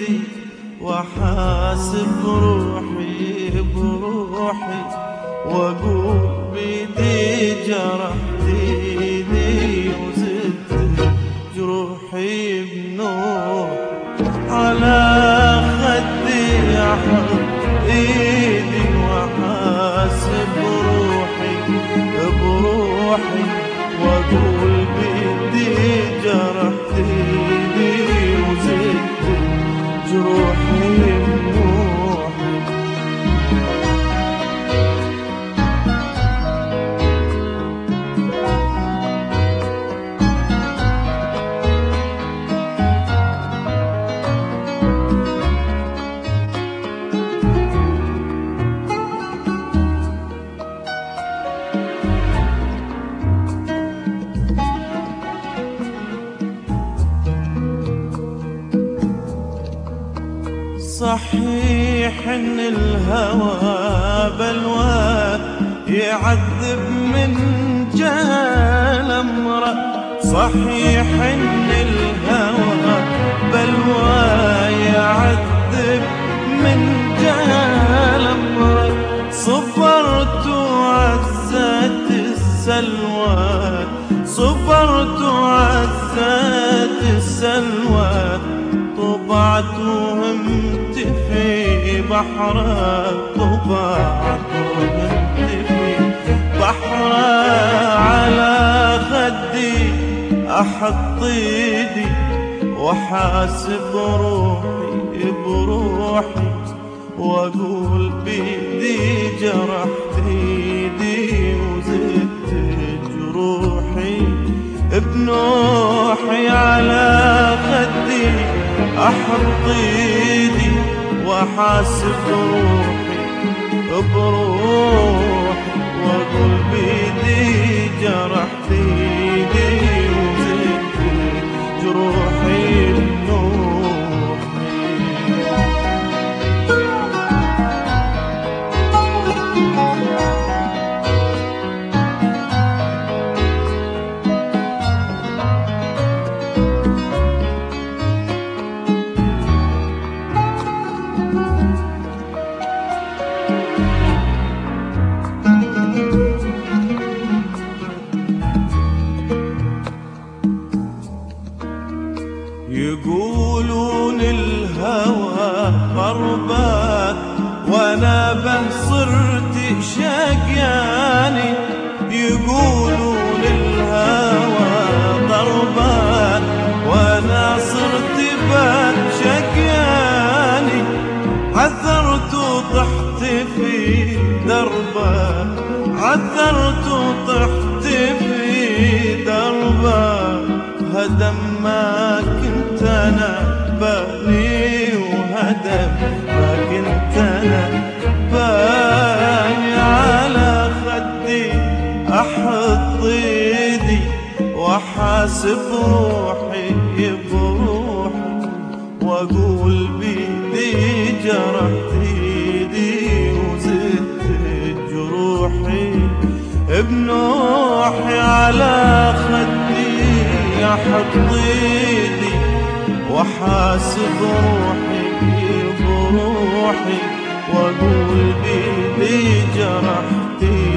ايدي واحاسب روحي بروحي، واقول بيدي جرحت ايدي وزدت جروحي بنور. على خدي احط ايدي واحاسب روحي بروحي، واقول بيدي جرحت ايدي وزدت جروحي بنوحي. صحيح ان الهوى بلوى يعذب من جهل امرأ، صحيح ان الهوى بلوى يعذب من جهل امرأ. صبرت وعزت السلوى، صبرت وعزت السلوى، طبعت وهمت في بحرك، طبعت وهمت في بحرك. على خدي احط ايدي واحاسب روحي بروحي، واقول بيدي جرحت ايدي وزدت جروحي بنوحي. على خدي احط ايدي واحاسب روحي بروحي، واقول بيدي جرحت ايدي وزدت جروحي بنوحي. يقولون الهوى غربة وانا به صرت شقياني، يقولون الهوى غربة وانا صرت به شقياني. عثرت وطحت في دربه، عثرت وطحت في دربه، هدم ما كنت انا باني وهدم ما كنت انا باني. على خدي احط ايدي واحاسب روحي بروحي، واقول بيدي جرحت ايدي وزدت جروحي بنوحي. على خدي احط ايدي واحاسب روحي بروحي، واقول بيدي جرحت